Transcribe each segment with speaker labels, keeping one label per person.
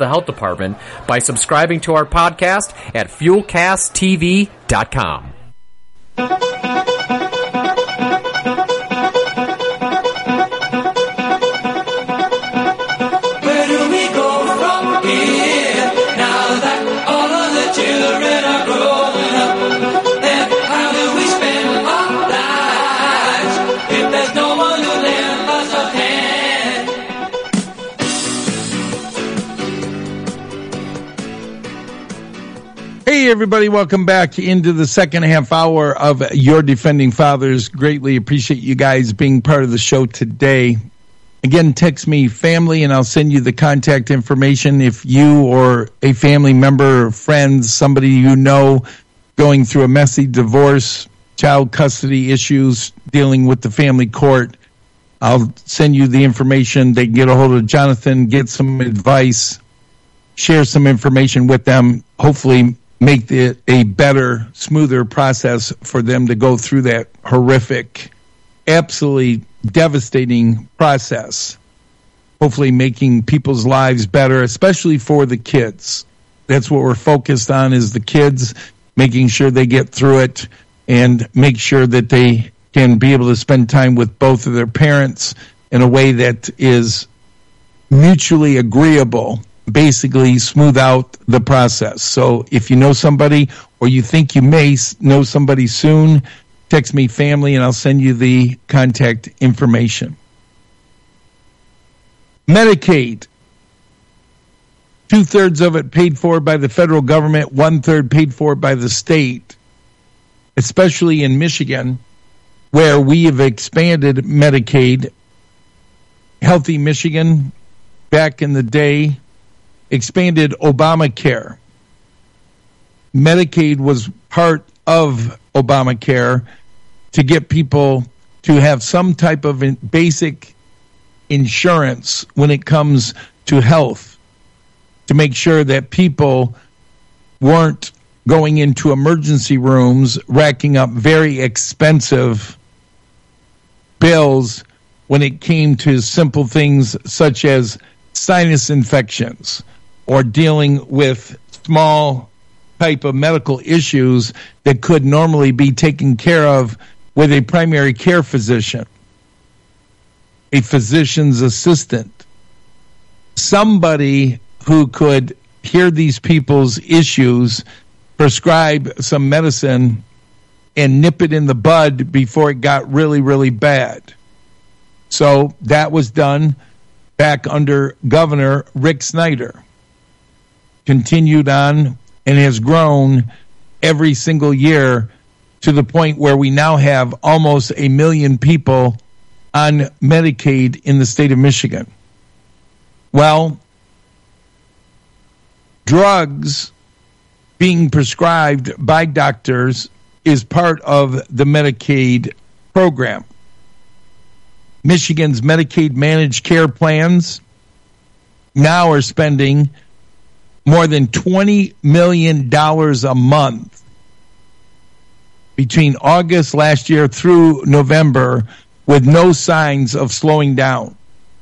Speaker 1: the health department by subscribing to our podcast at FuelCastTV.com.
Speaker 2: Hey, everybody, welcome back into the second half hour of Your Defending Fathers. Greatly appreciate you guys being part of the show today. Again, text me family and I'll send you the contact information if you or a family member or friends, somebody you know going through a messy divorce, child custody issues, dealing with the family court. I'll send you the information. They can get a hold of Jonathan, get some advice, share some information with them, hopefully make it a better, smoother process for them to go through that horrific, absolutely devastating process. Hopefully making people's lives better, especially for the kids. That's what we're focused on, is the kids, making sure they get through it and make sure that they can be able to spend time with both of their parents in a way that is mutually agreeable. Basically smooth out the process. So if you know somebody or you think you may know somebody soon, text me family and I'll send you the contact information. Medicaid. 2/3 of it paid for by the federal government, 1/3 paid for by the state, especially in Michigan, where we have expanded Medicaid. Healthy Michigan, back in the day, expanded Obamacare. Medicaid was part of Obamacare to get people to have some type of basic insurance when it comes to health, to make sure that people weren't going into emergency rooms, racking up very expensive bills when it came to simple things such as sinus infections, or dealing with small type of medical issues that could normally be taken care of with a primary care physician, a physician's assistant, somebody who could hear these people's issues, prescribe some medicine, and nip it in the bud before it got really, really bad. So that was done back under Governor Rick Snyder. Continued on and has grown every single year to the point where we now have almost 1 million people on Medicaid in the state of Michigan. Well, drugs being prescribed by doctors is part of the Medicaid program. Michigan's Medicaid managed care plans now are spending more than $20 million a month between August last year through November, with no signs of slowing down.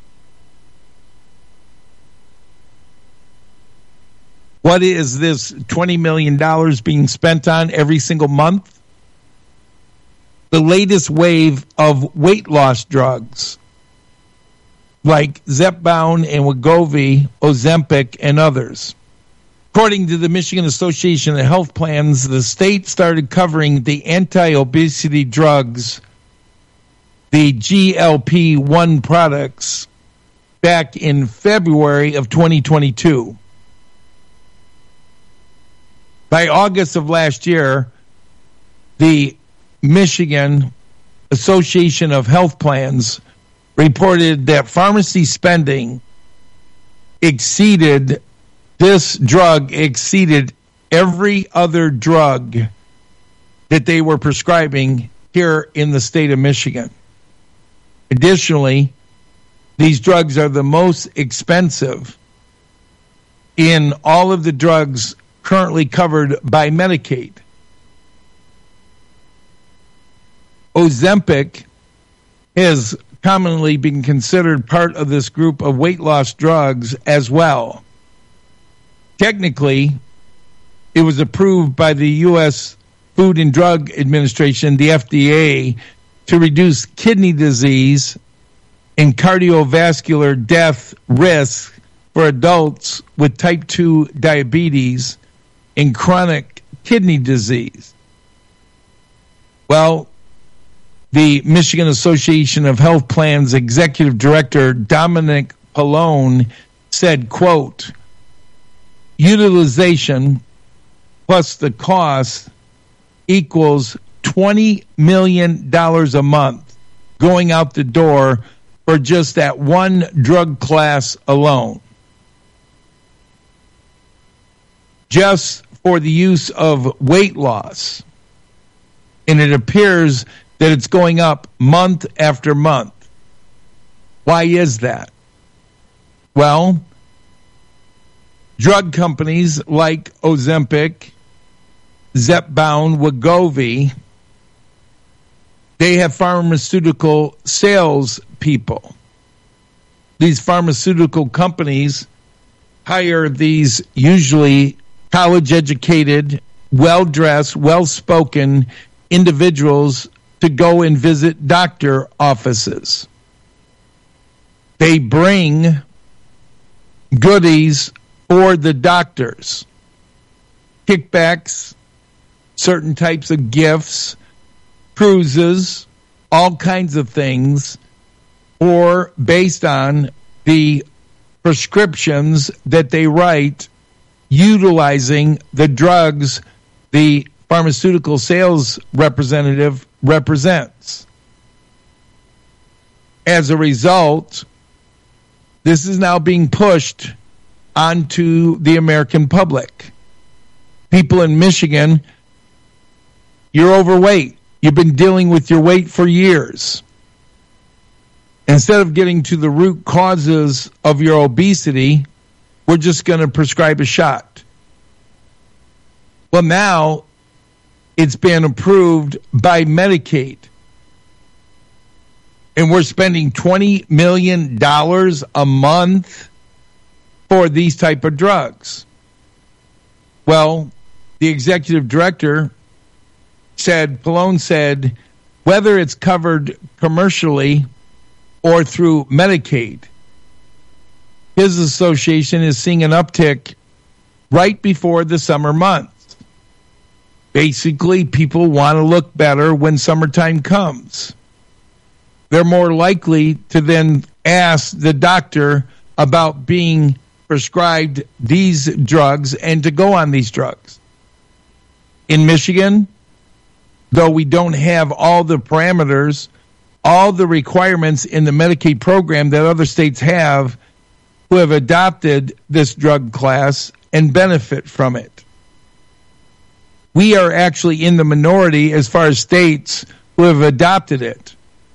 Speaker 2: What is this $20 million being spent on every single month? The latest wave of weight loss drugs like Zepbound and Wegovy, Ozempic, and others. According to the Michigan Association of Health Plans, the state started covering the anti-obesity drugs, the GLP-1 products, back in February of 2022. By August of last year, the Michigan Association of Health Plans reported that pharmacy spending exceeded every other drug that they were prescribing here in the state of Michigan. Additionally, these drugs are the most expensive in all of the drugs currently covered by Medicaid. Ozempic has commonly been considered part of this group of weight loss drugs as well. technically, it was approved by the U.S. Food and Drug Administration, the FDA, to reduce kidney disease and cardiovascular death risk for adults with type 2 diabetes and chronic kidney disease. Well, the Michigan Association of Health Plans Executive Director Dominic Pallone said, quote, utilization plus the cost equals $20 million a month going out the door for just that one drug class alone. Just for the use of weight loss. And it appears that it's going up month after month. Why is that? Well, drug companies like Ozempic, Zepbound, Wegovy, they have pharmaceutical sales people. These pharmaceutical companies hire these usually college-educated, well-dressed, well-spoken individuals to go and visit doctor offices. They bring goodies for the doctors, kickbacks, certain types of gifts, cruises, all kinds of things, or based on the prescriptions that they write utilizing the drugs the pharmaceutical sales representative represents. As a result, this is now being pushed onto the American public. People in Michigan, you're overweight. You've been dealing with your weight for years. Instead of getting to the root causes of your obesity, we're just going to prescribe a shot. Well, now it's been approved by Medicaid. And we're spending $20 million a month for these type of drugs. Well, the executive director Pallone said, whether it's covered commercially or through Medicaid, his association is seeing an uptick right before the summer months. Basically, people want to look better when summertime comes. They're more likely to then ask the doctor about being prescribed these drugs and to go on these drugs. In Michigan, though we don't have all the parameters, all the requirements in the Medicaid program that other states have, who have adopted this drug class and benefit from it. We are actually in the minority as far as states who have adopted it.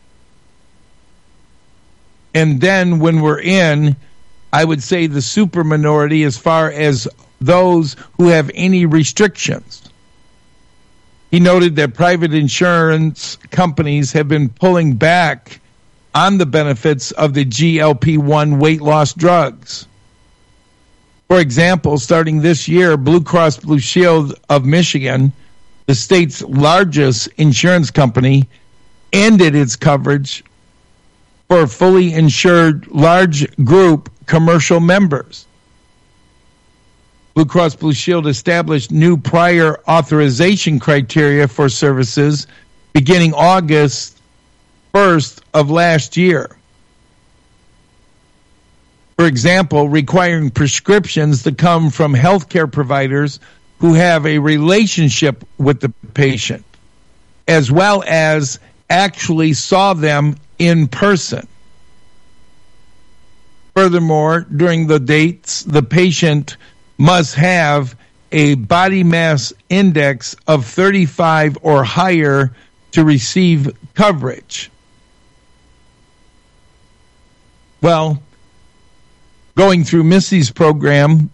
Speaker 2: And then when we're in, I would say the super minority as far as those who have any restrictions. He noted that private insurance companies have been pulling back on the benefits of the GLP-1 weight loss drugs. For example, starting this year, Blue Cross Blue Shield of Michigan, the state's largest insurance company, ended its coverage for fully insured large group commercial members. Blue Cross Blue Shield established new prior authorization criteria for services beginning August 1st of last year. For example, requiring prescriptions to come from healthcare providers who have a relationship with the patient, as well as actually saw them in person. Furthermore, during the dates, the patient must have a body mass index of 35 or higher to receive coverage. Well, going through Missy's program,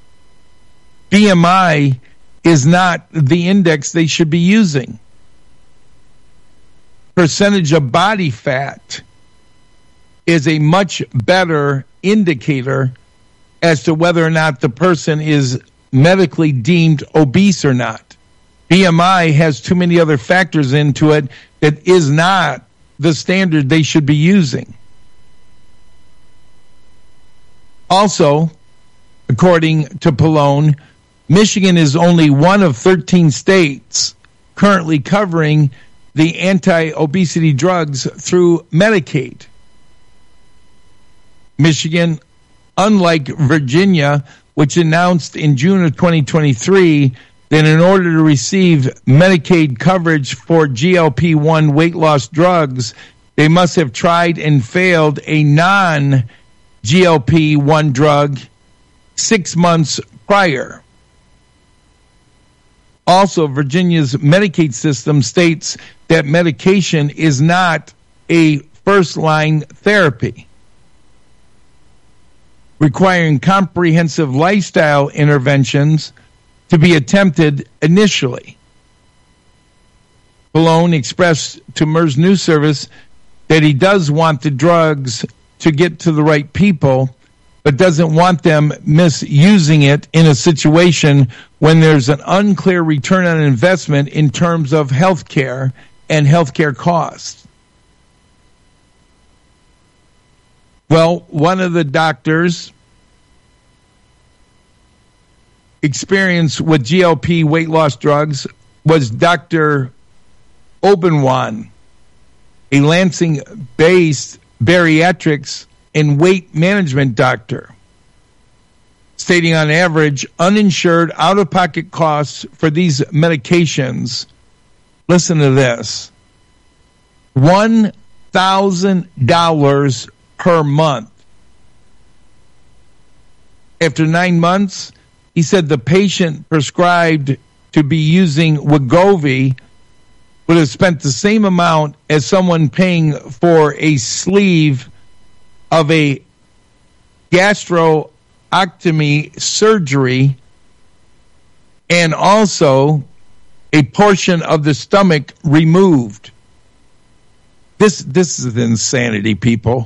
Speaker 2: BMI is not the index they should be using. Percentage of body fat is a much better indicator as to whether or not the person is medically deemed obese or not. BMI has too many other factors into it that is not the standard they should be using. Also, according to Pallone, Michigan is only one of 13 states currently covering the anti-obesity drugs through Medicaid. Michigan, unlike Virginia, which announced in June of 2023 that in order to receive Medicaid coverage for GLP-1 weight loss drugs, they must have tried and failed a non-GLP-1 drug 6 months prior. Also, Virginia's Medicaid system states that medication is not a first-line therapy, requiring comprehensive lifestyle interventions to be attempted initially. Pallone expressed to MERS News Service that he does want the drugs to get to the right people, but doesn't want them misusing it in a situation when there's an unclear return on investment in terms of health care and health care costs. Well, one of the doctors experience with GLP weight loss drugs was Dr. Obenwan, a Lansing-based bariatrics and weight management doctor, stating on average uninsured out-of-pocket costs for these medications, listen to this, $1,000 per month. After 9 months, he said the patient prescribed to be using Wegovy would have spent the same amount as someone paying for a sleeve of a gastrostomy surgery and also a portion of the stomach removed. This is insanity, people.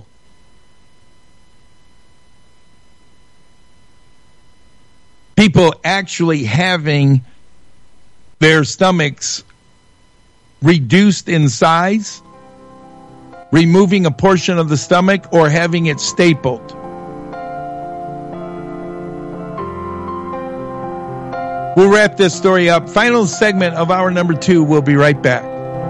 Speaker 2: People actually having their stomachs reduced in size, removing a portion of the stomach, or having it stapled. We'll wrap this story up. Final segment of hour number 2. We'll be right back.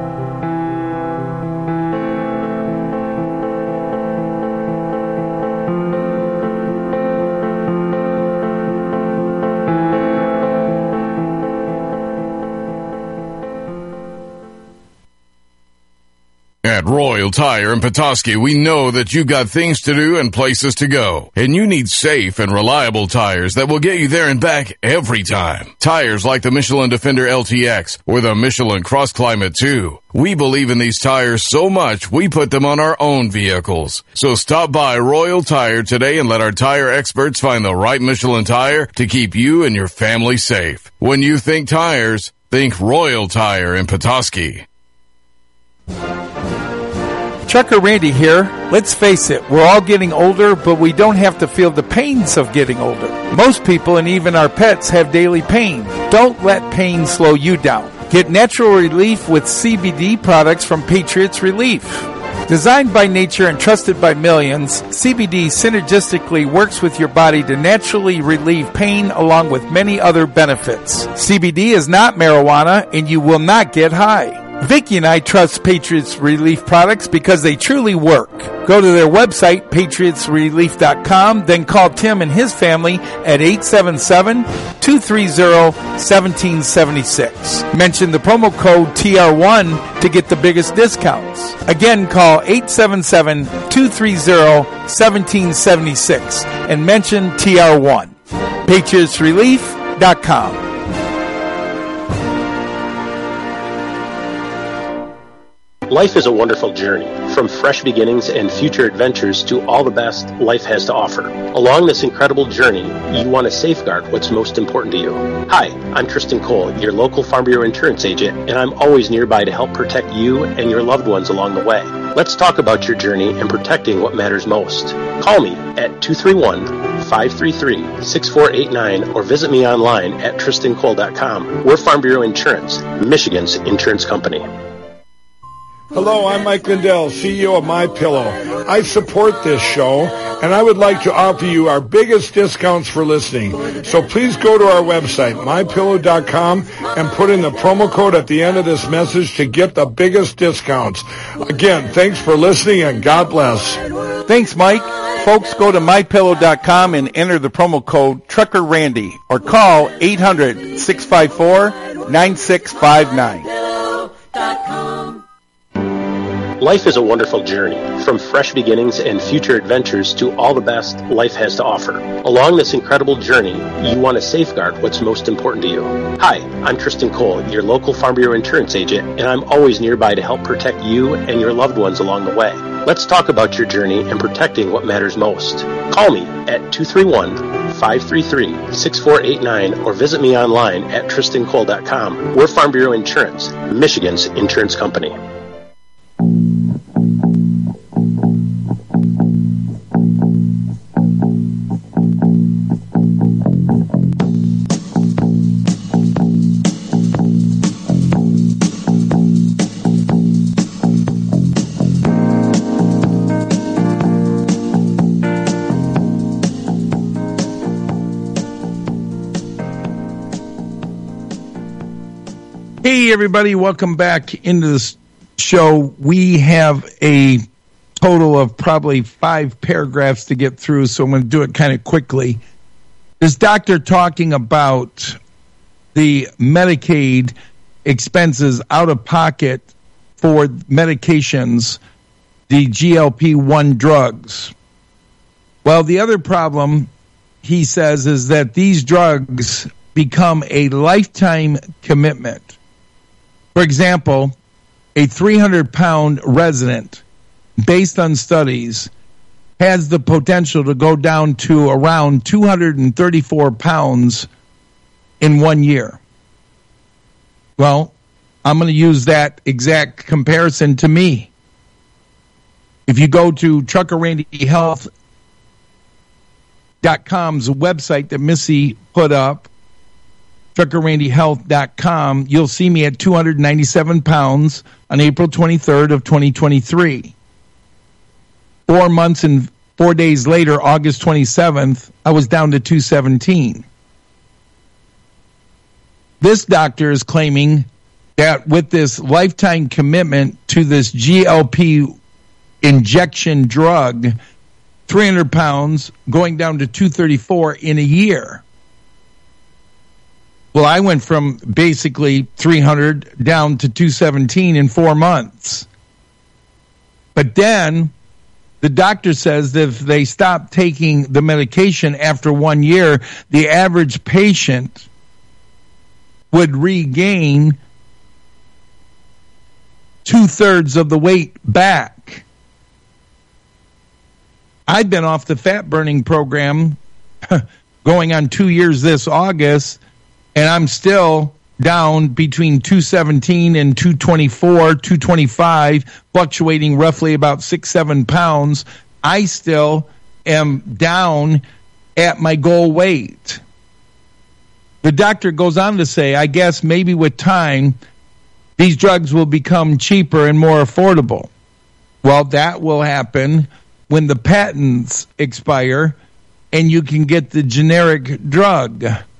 Speaker 3: At Royal Tire in Petoskey, we know that you got things to do and places to go, and you need safe and reliable tires that will get you there and back every time. Tires like the Michelin Defender LTX or the Michelin Cross Climate 2. We believe in these tires so much, we put them on our own vehicles. So stop by Royal Tire today and let our tire experts find the right Michelin tire to keep you and your family safe. When you think tires, think Royal Tire in Petoskey.
Speaker 4: Trucker Randy here. Let's face it, we're all getting older, but we don't have to feel the pains of getting older. Most people and even our pets have daily pain. Don't let pain slow you down. Get natural relief with CBD products from Patriots Relief. Designed by nature and trusted by millions, CBD synergistically works with your body to naturally relieve pain along with many other benefits. CBD is not marijuana and you will not get high. Vicki and I trust Patriots Relief products because they truly work. Go to their website, patriotsrelief.com, then call Tim and his family at 877-230-1776. Mention the promo code TR1 to get the biggest discounts. Again, call 877-230-1776 and mention TR1. patriotsrelief.com.
Speaker 5: Life is a wonderful journey, from fresh beginnings and future adventures to all the best life has to offer. Along this incredible journey, you want to safeguard what's most important to you. Hi, I'm Tristan Cole, your local Farm Bureau insurance agent, and I'm always nearby to help protect you and your loved ones along the way. Let's talk about your journey and protecting what matters most. Call me at 231-533-6489 or visit me online at tristancole.com. We're Farm Bureau Insurance, Michigan's insurance company.
Speaker 6: Hello, I'm Mike Lindell, CEO of MyPillow. I support this show, and I would like to offer you our biggest discounts for listening. So please go to our website, MyPillow.com, and put in the promo code at the end of this message to get the biggest discounts. Again, thanks for listening, and God bless.
Speaker 4: Thanks, Mike. Folks, go to MyPillow.com and enter the promo code TruckerRandy or call 800-654-9659.
Speaker 5: Life is a wonderful journey, from fresh beginnings and future adventures to all the best life has to offer. Along this incredible journey, you want to safeguard what's most important to you. Hi, I'm Tristan Cole, your local Farm Bureau insurance agent, and I'm always nearby to help protect you and your loved ones along the way. Let's talk about your journey and protecting what matters most. Call me at 231-533-6489 or visit me online at tristancole.com. We're Farm Bureau Insurance, Michigan's insurance company.
Speaker 2: Hey, everybody, welcome back into this show. We have a total of probably 5 paragraphs to get through, so I'm going to do it kind of quickly. This doctor talking about the Medicaid expenses out of pocket for medications, the GLP-1 drugs. Well, the other problem, he says, is that these drugs become a lifetime commitment. For example, a 300-pound resident, based on studies, has the potential to go down to around 234 pounds in 1 year. Well, I'm going to use that exact comparison to me. If you go to TruckerRandyHealth.com's website that Missy put up, TruckerRandyHealth.com, you'll see me at 297 pounds on April 23rd of 2023. 4 months and 4 days later, August 27th, I was down to 217. This doctor is claiming that with this lifetime commitment to this GLP injection drug, 300 pounds going down to 234 in a year. Well, I went from basically 300 down to 217 in 4 months. But then the doctor says that if they stop taking the medication after 1 year, the average patient would regain 2/3 of the weight back. I've been off the fat burning program going on 2 years this August, and I'm still down between 217 and 224, 225, fluctuating roughly about 6-7 pounds. I still am down at my goal weight. The doctor goes on to say, I guess maybe with time, these drugs will become cheaper and more affordable. Well, that will happen when the patents expire and you can get the generic drug.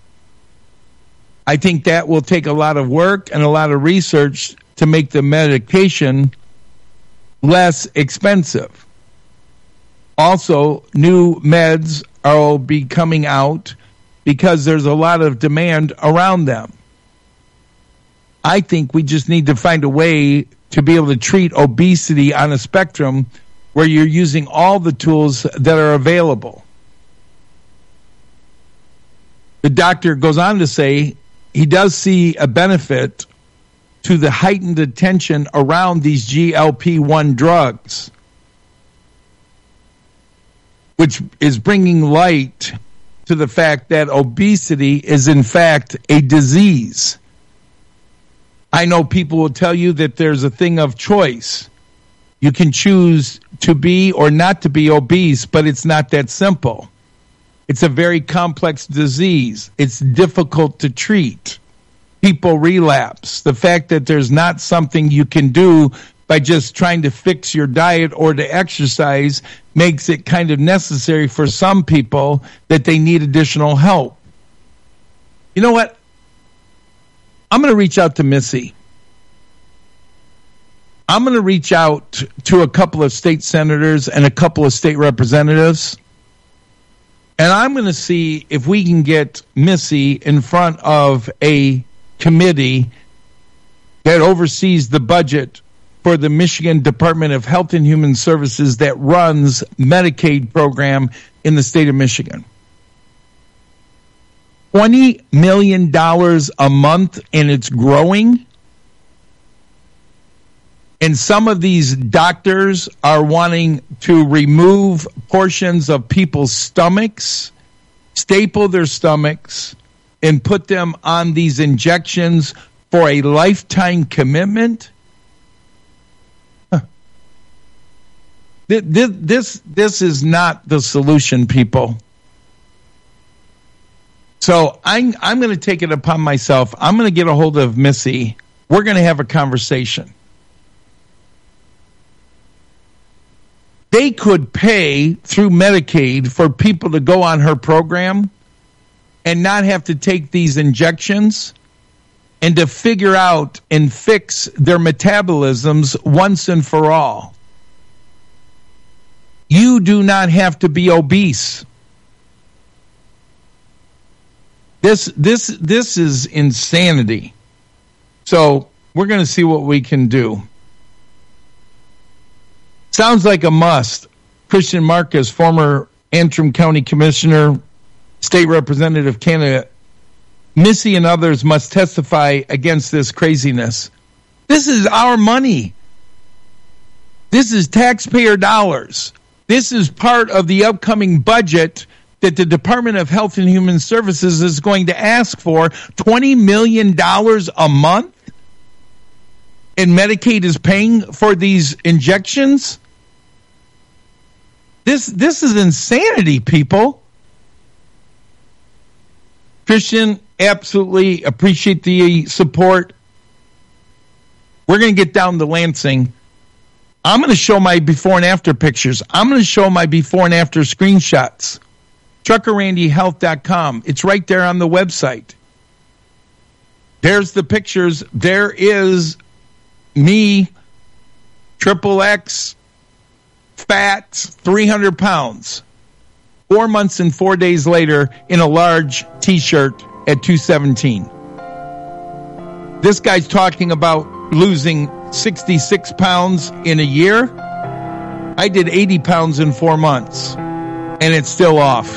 Speaker 2: I think that will take a lot of work and a lot of research to make the medication less expensive. Also, new meds will be coming out because there's a lot of demand around them. I think we just need to find a way to be able to treat obesity on a spectrum where you're using all the tools that are available. The doctor goes on to say he does see a benefit to the heightened attention around these GLP-1 drugs, which is bringing light to the fact that obesity is in fact a disease. I know people will tell you that there's a thing of choice. You can choose to be or not to be obese, but it's not that simple. It's a very complex disease. It's difficult to treat. People relapse. The fact that there's not something you can do by just trying to fix your diet or to exercise makes it kind of necessary for some people that they need additional help. You know what? I'm going to reach out to Missy. I'm going to reach out to a couple of state senators and a couple of state representatives, and I'm going to see if we can get Missy in front of a committee that oversees the budget for the Michigan Department of Health and Human Services that runs Medicaid program in the state of Michigan. $20 million a month, and it's growing. And some of these doctors are wanting to remove portions of people's stomachs, staple their stomachs, and put them on these injections for a lifetime commitment. This is not the solution, people. So I'm going to take it upon myself. I'm going to get a hold of Missy. We're going to have a conversation. They could pay through Medicaid for people to go on her program and not have to take these injections and to figure out and fix their metabolisms once and for all. You do not have to be obese. This is insanity. So we're going to see what we can do. Sounds like a must. Christian Marcus, former Antrim County Commissioner, State Representative Canada. Missy and others must testify against this craziness. This is our money. This is taxpayer dollars. This is part of the upcoming budget that the Department of Health and Human Services is going to ask for. $20 million a month? And Medicaid is paying for these injections? This is insanity, people. Christian, absolutely appreciate the support. We're going to get down to Lansing. I'm going to show my before and after pictures. I'm going to show my before and after screenshots. TruckerRandyHealth.com. It's right there on the website. There's the pictures. There is me, XXX, fat, 300 pounds. 4 months and 4 days later in a large T-shirt at 217. This guy's talking about losing 66 pounds in a year. I did 80 pounds in 4 months, and it's still off.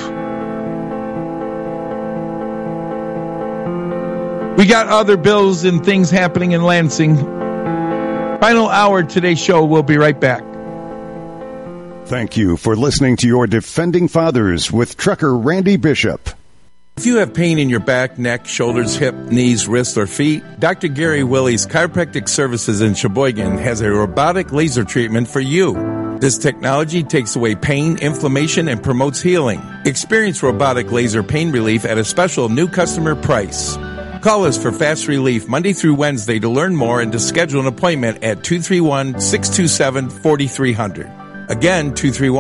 Speaker 2: We got other bills and things happening in Lansing. Final hour of today's show. We'll be right back.
Speaker 7: Thank you for listening to your Defending Fathers with Trucker Randy Bishop.
Speaker 4: If you have pain in your back, neck, shoulders, hip, knees, wrists, or feet, Dr. Gary Willie's Chiropractic Services in Sheboygan has a robotic laser treatment for you. This technology takes away pain, inflammation, and promotes healing. Experience robotic laser pain relief at a special new customer price. Call us for fast relief Monday through Wednesday to learn more and to schedule an appointment at 231-627-4300. Again,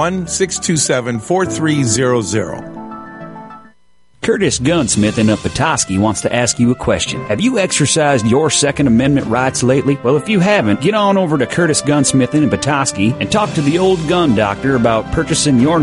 Speaker 4: 231-627-4300.
Speaker 8: Curtis Gunsmith in Petoskey wants to ask you a question. Have you exercised your Second Amendment rights lately? Well, if you haven't, get on over to Curtis Gunsmith in Petoskey and talk to the old gun doctor about purchasing your